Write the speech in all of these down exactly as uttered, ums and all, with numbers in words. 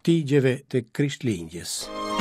shtigjeve të Krishtlindjes.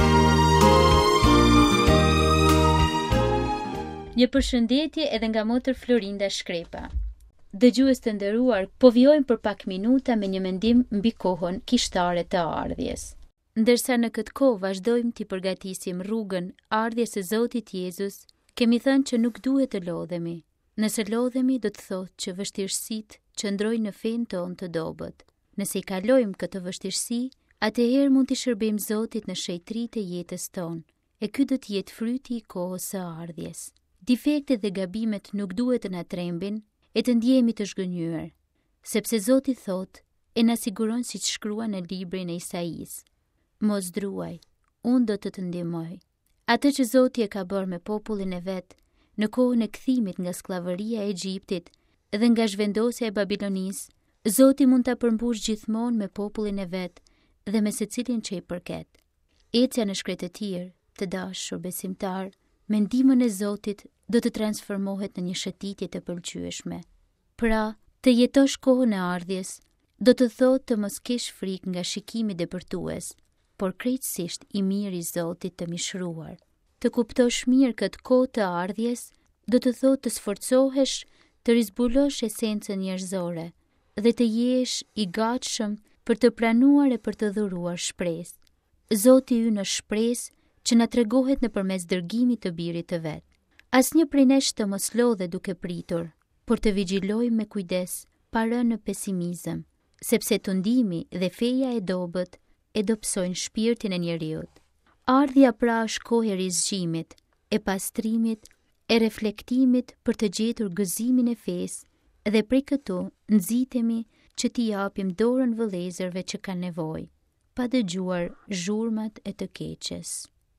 Një përshëndetje edhe nga motër Florinda Shkrepa. Dëgjues të nderuar, po vijojmë për pak minuta me një mendim mbi kohën kishtare të ardhjes. Ndërsa në këtë kohë vazhdojmë t'i përgatisim rrugën ardhjes së Zotit Jezus, kemi thënë që nuk duhet të lodhemi. Nëse lodhemi, do të thotë që vështirësitë qëndrojnë në fen tonë të dobët. Nëse i kalojmë këtë vështirësi, atëherë mund t'i shërbejmë Zotit në shejtritë e jetës tonë, e ky do të jetë fryti i kohës së ardhjes. Defektet dhe gabimet nuk duhet të na trembin e të ndjehemi të zhgënjur, sepse Zoti thotë e na siguron siç shkrua në librin e Isaias: Mos druaj, unë do të të ndihmoj. Atë që Zoti e ka bërë me popullin e vet në kohën e kthimit nga skllavëria e Egjiptit dhe nga zhvendosja e Babilonisë, Zoti mund ta përmbush gjithmonë me popullin e vet dhe me secilin që i përket. Ecja në shkretë të tjerë, të dashur besimtar, me ndihmën e Zotit do të transformohet në një shëtitje të pëlqyeshme. Pra, të jetosh kohën e ardhjes do të thotë të mos kesh frikë nga shikimi depërtues, por krejtësisht i mirë i Zotit të mishruar. Të kuptosh mirë këtë kohë të ardhjes do të thotë të sforcohesh të rizbulosh esencën njerëzore dhe të jesh i gatshëm për të pranuar e për të dhuruar shpresë. Zoti ynë është shpresë që na tregohet nëpërmes dërgimit të birit të vet. Asnjë prej nesh të mos lodhe duke pritur, por të vigjilojmë me kujdes, pa rënë në pesimizëm, sepse tundimi dhe feja e dobët e dobësojnë shpirtin e njeriut. Ardhja pra është kohë e rizgjimit, e pastrimit, e reflektimit për të gjetur gëzimin e fesë dhe prej këtu nxitemi që t'i japim dorën vëllezërve që kanë nevojë, pa dëgjuar zhurmat e të keqes.